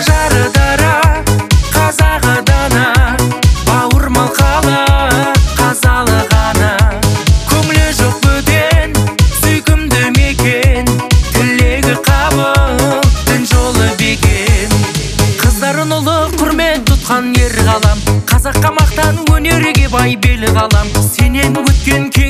ажары дара, қазағы дана, бауырмал қала, қазалы ғана. Көңілі жоқ бөтен, сүйкімді мекен, тілегі қабыл, дін жолы бекен. Қыздарын ұлы құрмет тұтқан ер ғалам, қазаққа мақтан, өнерге бай белі қалам. Сенен өткен